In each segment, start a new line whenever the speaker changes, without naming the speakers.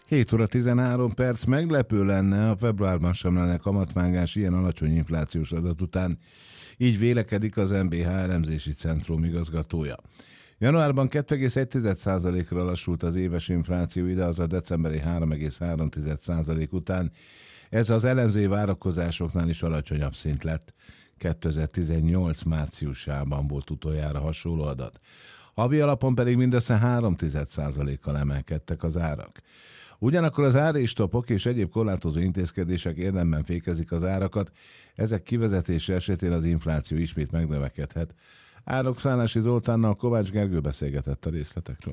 7 óra 13 perc, meglepő lenne, ha februárban sem lenne kamatvágás ilyen alacsony inflációs adat után. Így vélekedik az MBH elemzési centrum igazgatója. Januárban 2,1%-ra lassult az éves infláció, idehaza a decemberi 3,3% után. Ez az elemzői várakozásoknál is alacsonyabb szint lett. 2018 márciusában volt utoljára hasonló adat. Havi alapon pedig mindössze 0,3%-kal emelkedtek az árak. Ugyanakkor az áristopok és egyéb korlátozó intézkedések érdemben fékezik az árakat, ezek kivezetése esetén az infláció ismét megnövekedhet. Árokszállási Zoltánnal Kovács Gergő beszélgetett a részletekről.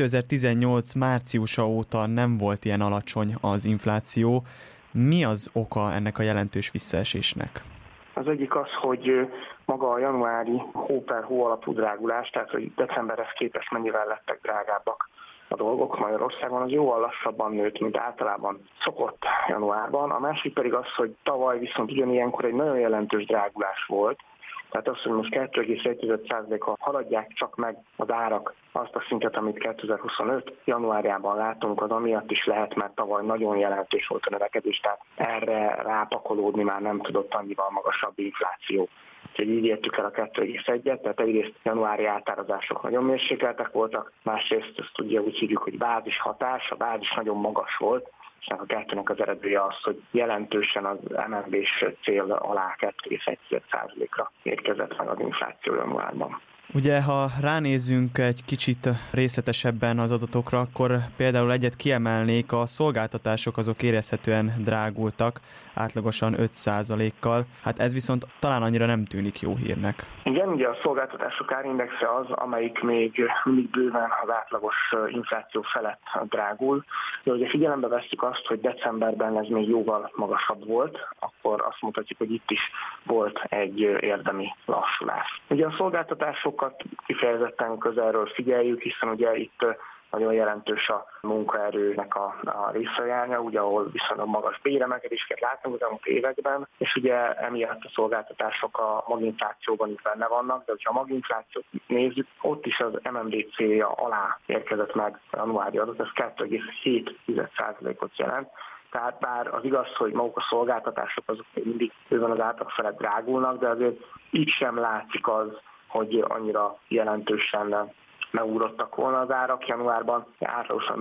2018 márciusa óta nem volt ilyen alacsony az infláció. Mi az oka ennek a jelentős visszaesésnek?
Az egyik az, hogy maga a januári hó per hó alapú drágulás, tehát hogy decemberhez képest mennyivel lettek drágábbak a dolgok Magyarországon, az jóval lassabban nőtt, mint általában szokott januárban. A másik pedig az, hogy tavaly viszont ugyanilyenkor egy nagyon jelentős drágulás volt, tehát az, hogy most 2,1%-kal haladják csak meg az árak azt a szintet, amit 2025 januárjában látunk, az amiatt is lehet, mert tavaly nagyon jelentős volt a növekedés, tehát erre rápakolódni már nem tudott annyival magasabb infláció. Úgyhogy így értük el a 2,1-et, tehát egyrészt januári átárazások nagyon mérsékeltek voltak, másrészt ezt ugye úgy hívjuk, hogy bázis hatás, a bázis nagyon magas volt, és a kettőnek az eredménye az, hogy jelentősen az MNB-s cél alá 2,1%-ra érkezett meg az infláció januárban.
Ugye, ha ránézzünk egy kicsit részletesebben az adatokra, akkor például egyet kiemelnék, a szolgáltatások azok érezhetően drágultak, átlagosan 5%-kal. Hát ez viszont talán annyira nem tűnik jó hírnek.
Igen, ugye a szolgáltatások árindexe az, amelyik még mindig bőven az átlagos infláció felett drágul. De ugye figyelembe vesszük azt, hogy decemberben ez még jóval magasabb volt, akkor azt mutatjuk, hogy itt is volt egy érdemi lassulás. Ugye a szolgáltatásokat kifejezetten közelről figyeljük, hiszen ugye itt nagyon jelentős a munkaerőnek a részaránya, ugye ahol viszonylag magas béremelkedéseket látunk az elmúlt években, és ugye emiatt a szolgáltatások a maginflációban is benne vannak, de hogyha a maginflációt nézzük, ott is az MNB célja alá érkezett meg a januári adat, ez 2,7%-ot jelent. Tehát bár az igaz, hogy maguk a szolgáltatások azok mindig bőven az átlag felett drágulnak, de azért így sem látszik az, hogy annyira jelentősen megugrottak volna az árak. Januárban átlagosan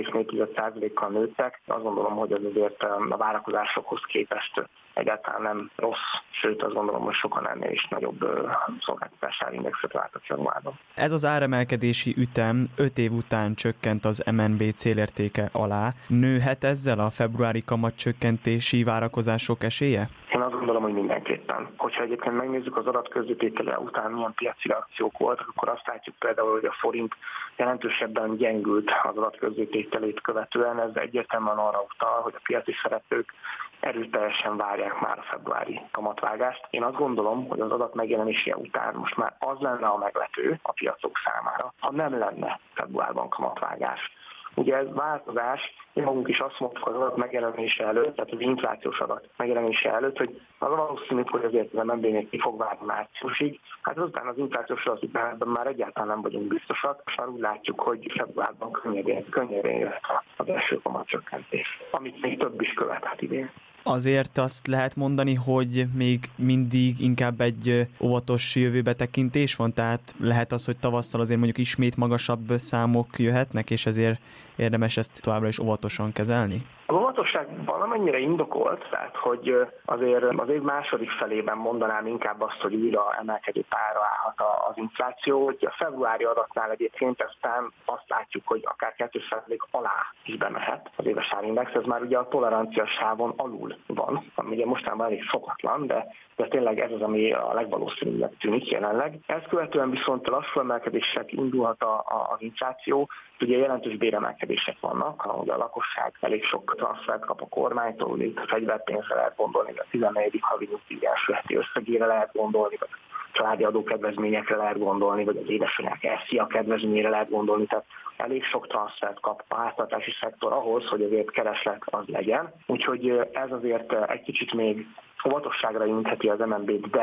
0,4%-kal nőttek. Azt gondolom, hogy ez azért a várakozásokhoz képest egyáltalán nem rossz, sőt azt gondolom, hogy sokan ennél is nagyobb szolgáltatás árindexet váltott januárban.
Ez az áremelkedési ütem 5 év után csökkent az MNB célértéke alá. Nőhet ezzel a februári kamatcsökkentési várakozások esélye?
Én azt gondolom, hogy mindenképpen. Hogyha egyébként megnézzük az adatközzététele után milyen piaci reakciók voltak, akkor azt látjuk például, hogy a forint jelentősebben gyengült az adatközzétételét követően. Ez egyértelműen arra utal, hogy a piaci szereplők erőteljesen várják már a februári kamatvágást. Én azt gondolom, hogy az adat megjelenése után most már az lenne a meglepő a piacok számára, ha nem lenne februárban kamatvágás. Ugye ez változás, mi magunk is azt mondtuk az adat megjelenése előtt, tehát az inflációs adat megjelenése előtt, hogy az valószínű, hogy azért az MNB-nek ki fog várni márciusig. Hát azután az inflációs adat után ebben már egyáltalán nem vagyunk biztosak, és már úgy látjuk, hogy februárban könnyedén jöhet az első kamatcsökkentés, amit még több is követhet idén.
Azért azt lehet mondani, hogy még mindig inkább egy óvatos jövőbetekintés van, tehát lehet az, hogy tavasszal azért mondjuk ismét magasabb számok jöhetnek, és ezért érdemes ezt továbbra is óvatosan kezelni?
Az óvatosság valamennyire indokolt, tehát hogy azért az év második felében mondanám inkább azt, hogy újra emelkedő pályára állhat az infláció, hogy a februári adatnál egyébként aztán azt látjuk, hogy akár 2% alá is bemehet az éves árindex, ez már ugye a tolerancia sávon alul van, ami ugye mostanában elég szokatlan, de tényleg ez az, ami a legvalószínűbbnek tűnik jelenleg. Ezt követően viszont lassú emelkedések indulhat az infláció, ugye jelentős béremelkedések vannak, ahogy a lakosság elég sok transfert kap a kormánytól, itt a fegyverpénzre lehet gondolni, a 14. havi nyugdíj első heti összegére lehet gondolni, vagy a családi adókedvezményekre lehet gondolni, vagy az édesanyák SZIA kedvezményére lehet gondolni, tehát elég sok transfert kap a háztartási szektor ahhoz, hogy azért kereslet az legyen. Úgyhogy ez azért egy kicsit még óvatosságra intheti az MNB-t, de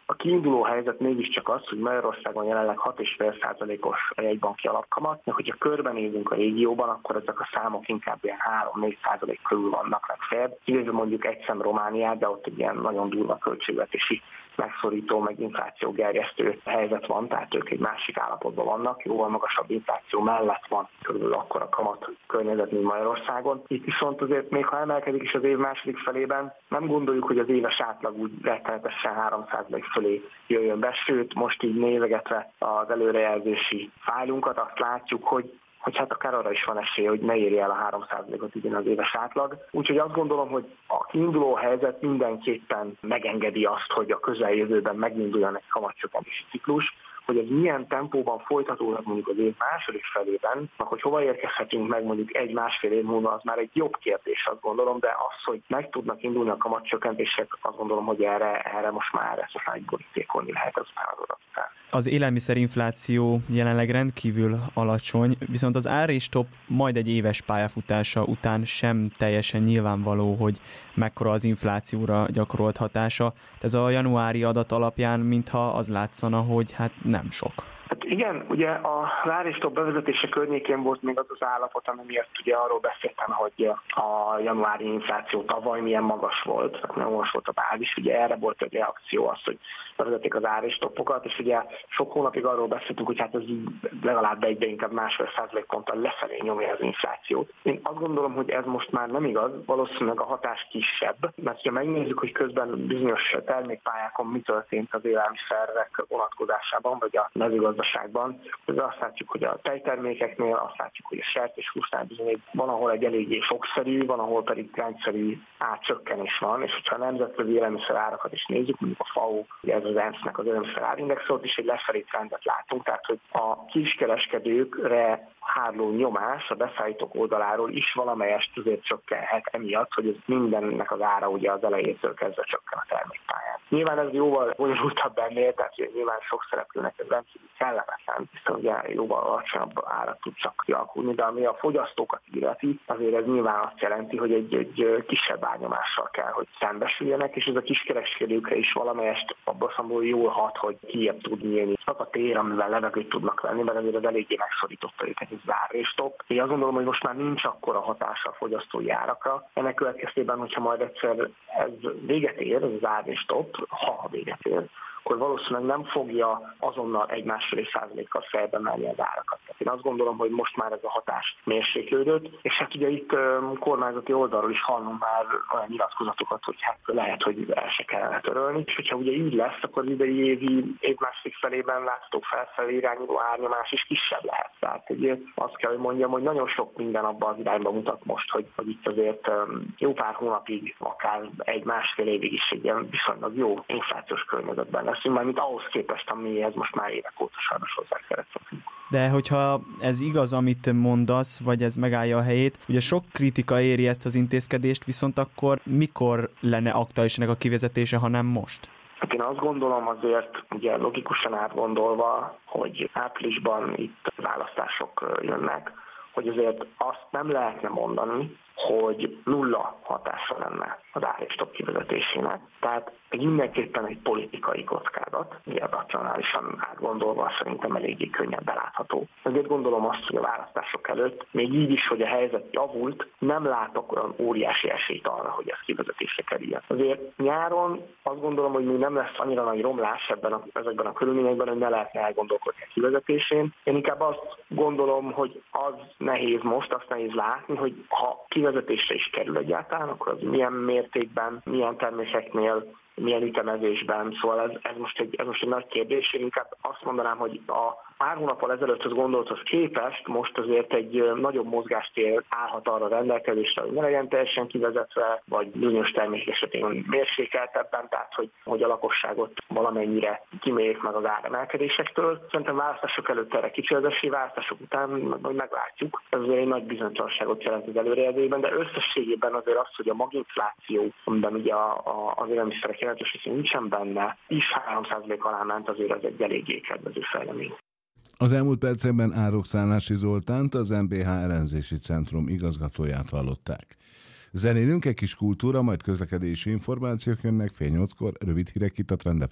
A kiinduló helyzet mégiscsak az, hogy Magyarországon jelenleg 6,5%-os a jegybanki alapkamat, de hogyha körbenézünk a régióban, akkor ezek a számok inkább ilyen 3-4% körül vannak legfeljebb. Illetve mondjuk egy szem Romániát, de ott egy ilyen nagyon durva költségvetési megszorító, meg inflációgerjesztő helyzet van, tehát ők egy másik állapotban vannak, jóval magasabb infláció mellett van körülbelül akkora kamat környezet, mint Magyarországon. Itt viszont azért még ha emelkedik is az év második felében, nem gondoljuk, hogy az éves átlag úgy rettenetesen 3% fölé jöjjön be, sőt, most így nézegetve az előrejelzési fájlunkat, azt látjuk, hogy hát akár arra is van esélye, hogy ne érje el a 3%-ot idén az éves átlag. Úgyhogy azt gondolom, hogy a kiinduló helyzet mindenképpen megengedi azt, hogy a közeljövőben meginduljon egy kamatcsökkentési ciklus, hogy ez milyen tempóban folytatódhat mondjuk az év második felében, hogy hova érkezhetünk meg mondjuk 1-1,5 év múlva, az már egy jobb kérdés, azt gondolom, de az, hogy meg tudnak indulni a kamatcsökkentések, azt gondolom, hogy erre most már ezt egy borítékolni lehet azután az adatután.
Az élelmiszerinfláció jelenleg rendkívül alacsony, viszont az árstop majd egy éves pályafutása után sem teljesen nyilvánvaló, hogy mekkora az inflációra gyakorolt hatása. Ez a januári adat alapján mintha az látszana, hogy hát nem sok.
Hát igen, ugye a árstop bevezetése környékén volt még az az állapot, ami miatt ugye arról beszéltem, hogy a januári infláció tavaly milyen magas volt, nagyon magas volt a bázis, ugye erre volt egy reakció az, hogy bevezették az árstopokat, és ugye sok hónapig arról beszéltünk, hogy hát ez legalább egyre inkább 1,5% ponttal lefelé nyomja az inflációt. Én azt gondolom, hogy ez most már nem igaz, valószínűleg a hatás kisebb, mert ha megnézzük, hogy közben bizonyos termékpályákon mi történt az élelmiszerek vonatkozásában, vagy a mezőgazdaságban, azt látjuk, hogy a tejtermékeknél, azt látjuk, hogy a sertéshúsnál bizony van, ahol egy eléggé sokszerű, van, ahol pedig rendszerű árcsökkenés van, és hogyha a nemzetközi élelmiszer árakat is nézzük, mondjuk a FAO, ez az ENSZ-nek az élelmiszer árindex, ott is egy lefelé trendet látunk, tehát hogy a kiskereskedőkre hárló nyomás a beszállítók oldaláról is valamelyest azért csökkenhet emiatt, hogy ez mindennek az ára ugye az elejétől kezdve csökken a termékpályán. Nyilván ez jóval bonyolultabb ennél, tehát nyilván sok szereplőnek ez rendkívül kellemetlen, hiszen ugye jóval alacsonyabb árat tud csak kialakulni, de ami a fogyasztókat illeti, azért ez nyilván azt jelenti, hogy egy kisebb árnyomással kell, hogy szembesüljenek, és ez a kiskereskedőkre is valamelyest abban szempontból jól hat, hogy kijebb tud nyílni. Az a tér, amivel levegőt tudnak venni, mert azért az eléggé megszorította őket ez árstop. Én azt gondolom, hogy most már nincs akkora hatása a fogyasztói árakra. Ennek következtében, hogyha majd egyszer ez véget ér, ez az árstop, ha véget ér, akkor valószínűleg nem fogja azonnal 1,5%-kal felbemelni az árakat. Tehát én azt gondolom, hogy most már ez a hatás mérséklődött, és hát ugye itt kormányzati oldalról is hallunk már olyan nyilatkozatokat, hogy hát lehet, hogy el se kellene törölni, és hogyha ugye így lesz, akkor az idei év második felében láthatók felfelé irányuló árnyomás is kisebb lehet. Tehát ugye azt kell, hogy mondjam, hogy nagyon sok minden abban az irányba mutat most, hogy itt azért jó pár hónapig, akár 1-1,5 évig is egy ilyen viszonylag jó inflációs környezetben lesz, mármint ahhoz képest, amihez most már évek óta sajnos hozzá szeretnénk.
De hogyha ez igaz, amit mondasz, vagy ez megállja a helyét, ugye sok kritika éri ezt az intézkedést, viszont akkor mikor lenne aktuális ennek a kivezetése, ha nem most?
Hát én azt gondolom azért, ugye logikusan átgondolva, hogy áprilisban itt választások jönnek, hogy azért azt nem lehetne mondani, hogy nulla hatása lenne az árstop kivezetésének. Tehát mindenképpen egy politikai kockázat, ugye racionálisan átgondolva szerintem eléggé könnyen belátható. Ezért gondolom azt, hogy a választások előtt, még így is, hogy a helyzet javult, nem látok olyan óriási esélyt arra, hogy ez kivezetésre kerüljön. Azért nyáron azt gondolom, hogy még nem lesz annyira nagy romlás ezekben a körülményekben, hogy ne lehetne elgondolkodni a kivezetésén. Én inkább azt gondolom, hogy az nehéz most, azt nehéz látni, hogy ha kivezetésre is kerül egyáltalán, akkor az milyen mértékben, milyen terméseknél, milyen ütemezésben, szóval ez most egy nagy kérdés. Én inkább azt mondanám, hogy a pár hónappal ezelőtthöz gondolthoz képest most azért egy nagyobb mozgástér állhat arra rendelkezésre, hogy ne legyen teljesen kivezetve, vagy bizonyos termékek esetén mérsékeltebben, tehát hogy a lakosságot valamennyire kimérjék meg az áremelkedésektől. Szerintem választások előtt erre kicsi az esély, választások után majd meglátjuk. Ez azért egy nagy bizonytalanságot jelent az előrejelzésben, de összességében azért az, hogy a maginfláció, amiben ugye az élelmiszerek jelentős része nincsen benne, is 3% alá ment, azért az egy eléggé kedvező fejlemény.
Az elmúlt percekben Árok-Szállási Zoltánt, az MBH elemzési centrum igazgatóját hallották. Zenélünk, egy kis kultúra, majd közlekedési információk jönnek fél 8-kor, rövid hírek itt a Trend